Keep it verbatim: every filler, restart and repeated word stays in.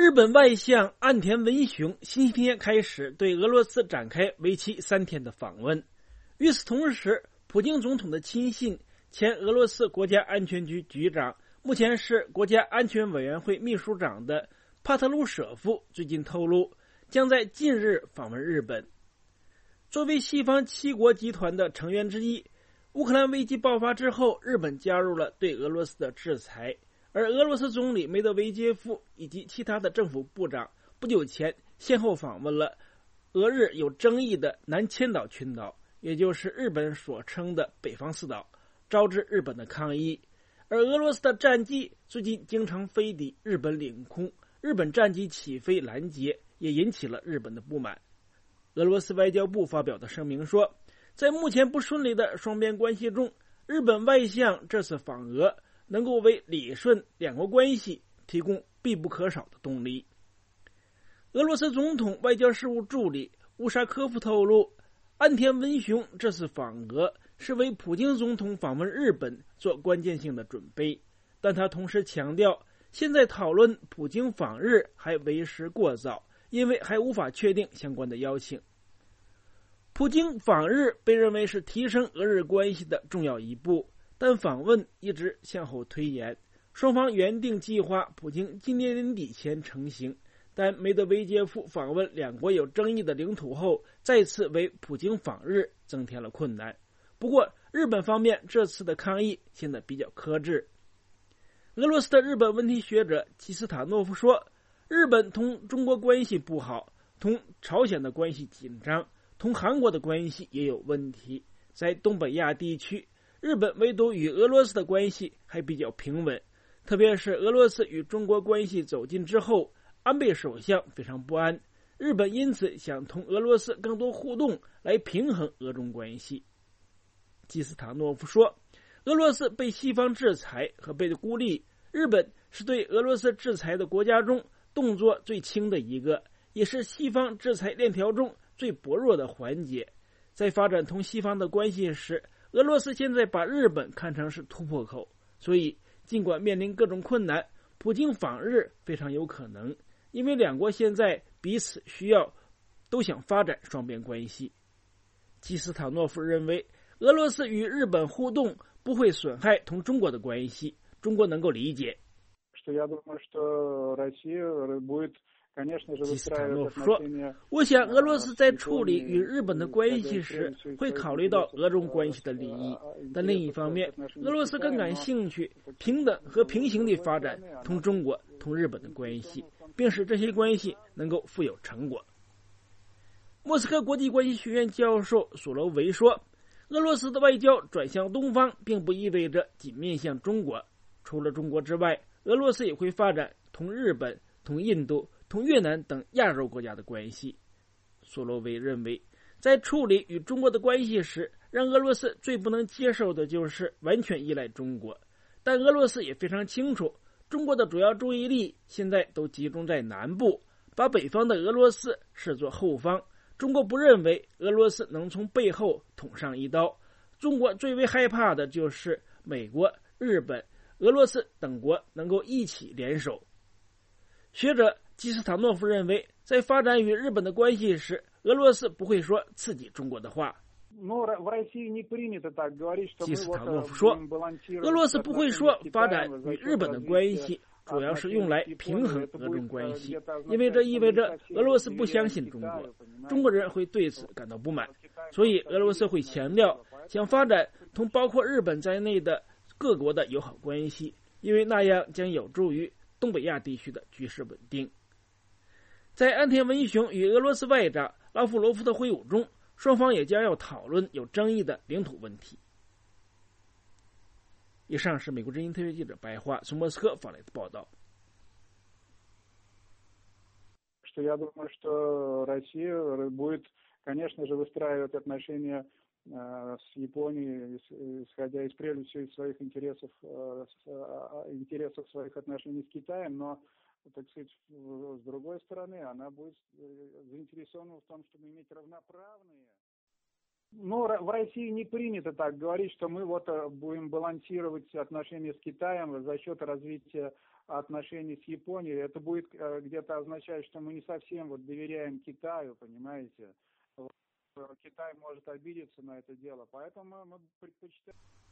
日本外相岸田文雄星期天开始对俄罗斯展开为期三天的访问。与此同时，普京总统的亲信、前俄罗斯国家安全局局长，目前是国家安全委员会秘书长的帕特鲁舍夫最近透露，将在近日访问日本。作为西方七国集团的成员之一，乌克兰危机爆发之后，日本加入了对俄罗斯的制裁。而俄罗斯总理梅德韦杰夫以及其他的政府部长不久前先后访问了俄日有争议的南千岛群岛，也就是日本所称的北方四岛，招致日本的抗议。而俄罗斯的战机最近经常飞抵日本领空，日本战机起飞拦截也引起了日本的不满。俄罗斯外交部发表的声明说，在目前不顺利的双边关系中，日本外相这次访俄能够为理顺两国关系提供必不可少的动力。俄罗斯总统外交事务助理乌沙科夫透露，岸田文雄这次访俄是为普京总统访问日本做关键性的准备，但他同时强调，现在讨论普京访日还为时过早，因为还无法确定相关的邀请。普京访日被认为是提升俄日关系的重要一步，但访问一直向后推延，双方原定计划普京今年年底前成行，但梅德韦杰夫访问两国有争议的领土后，再次为普京访日增添了困难。不过，日本方面这次的抗议现在比较克制。俄罗斯的日本问题学者基斯塔诺夫说，日本同中国关系不好，同朝鲜的关系紧张，同韩国的关系也有问题。在东北亚地区，日本唯独与俄罗斯的关系还比较平稳，特别是俄罗斯与中国关系走近之后，安倍首相非常不安，日本因此想同俄罗斯更多互动来平衡俄中关系。基斯塔诺夫说，俄罗斯被西方制裁和被孤立，日本是对俄罗斯制裁的国家中动作最轻的一个，也是西方制裁链条中最薄弱的环节。在发展同西方的关系时，俄罗斯现在把日本看成是突破口，所以尽管面临各种困难，普京访日非常有可能，因为两国现在彼此需要，都想发展双边关系。基斯塔诺夫认为，俄罗斯与日本互动不会损害同中国的关系，中国能够理解。基斯塔诺夫说，我想俄罗斯在处理与日本的关系时会考虑到俄中关系的利益，但另一方面，俄罗斯更感兴趣平等和平行地发展同中国同日本的关系，并使这些关系能够富有成果。莫斯科国际关系学院教授索罗维说，俄罗斯的外交转向东方并不意味着仅面向中国，除了中国之外，俄罗斯也会发展同日本、同印度、同越南等亚洲国家的关系。索罗维认为，在处理与中国的关系时，让俄罗斯最不能接受的就是完全依赖中国，但俄罗斯也非常清楚，中国的主要注意力现在都集中在南部，把北方的俄罗斯视作后方。中国不认为俄罗斯能从背后捅上一刀，中国最为害怕的就是美国、日本、俄罗斯等国能够一起联手。学者基斯塔诺夫认为，在发展与日本的关系时，俄罗斯不会说刺激中国的话。基斯塔诺夫说，俄罗斯不会说发展与日本的关系主要是用来平衡俄中关系，因为这意味着俄罗斯不相信中国，中国人会对此感到不满，所以俄罗斯会强调想发展同包括日本在内的各国的友好关系，因为那样将有助于东北亚地区的局势稳定。在岸田文雄与俄罗斯外长拉夫罗夫的会晤中，双方也将要讨论有争议的领土问题。以上是美国之音特约记者白桦从莫斯科发来的报道。 Я думаю, что Россия будет, конечно же, выстраивать отношения с Японией, исходя из прежде всего из своих интересов, интересов своих отношений с Китаем, но, так сказать, с другой стороны, она будет заинтересована в том, чтобы иметь равноправные. Ну, в России не принято так говорить, что мы вот будем балансировать отношения с Китаем за счет развития отношений с Японией, это будет где-то означать, что мы не совсем вот доверяем Китаю, понимаете? Китай может обидеться на это дело, поэтому мы предпочитаем...